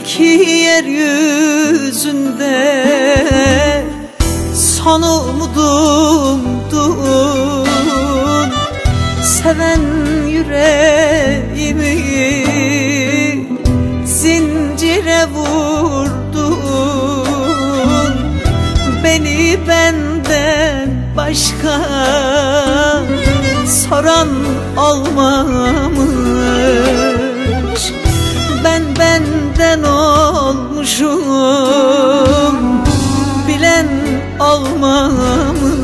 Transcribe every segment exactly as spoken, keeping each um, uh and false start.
ki yeryüzünde son umudumdun. Seven yüreğimi zincire vurdun. Beni benden başka soran olmamış. Ben benden olmuşum, bilen olmamış.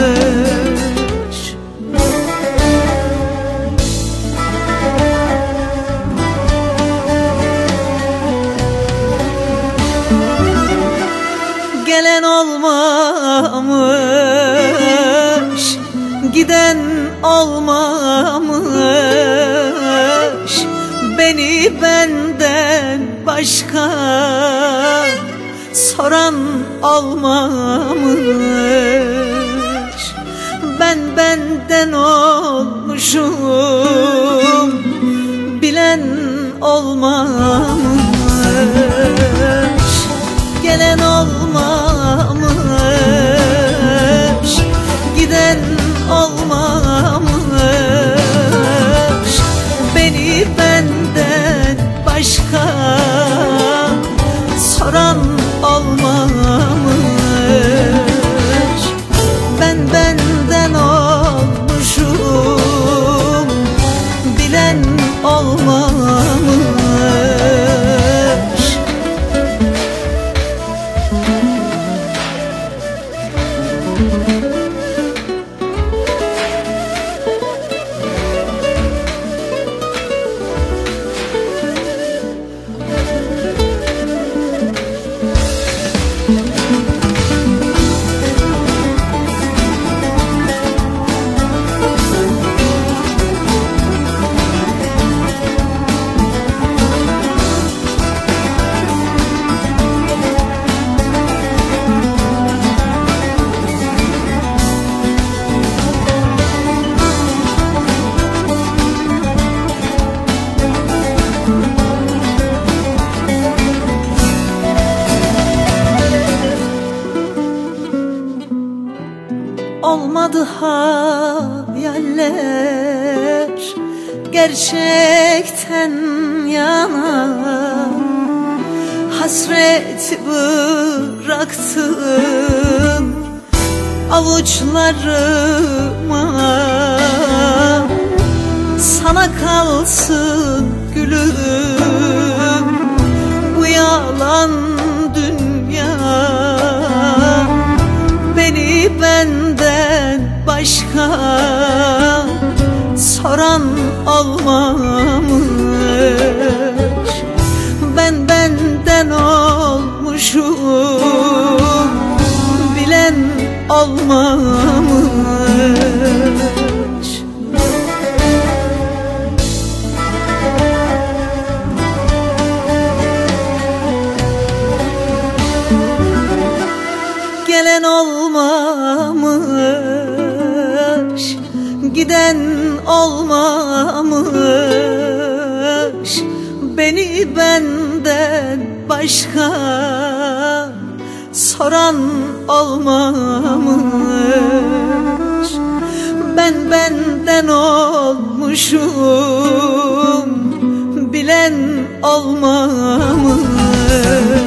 Gelen olmamış, giden olmamış. Beni benden başka soran olmamış. Ben benden olmuşum, bilen olmamış. Gelen olmamış, giden olmamış. Beni benden başka soran olmamış. Ben benden olmuşum, bilen olmamış. Olmadı hayaller, gerçekten yana. Hasret bıraktın avuçlarıma. Sana kalsın gülüm bu yalan dünya. Beni benden başka soran olmamış. Ben benden olmuşum, bilen olmamış. Gelen olmamış, giden olmamış. Beni benden başka soran olmamış. Ben benden olmuşum, bilen olmamış.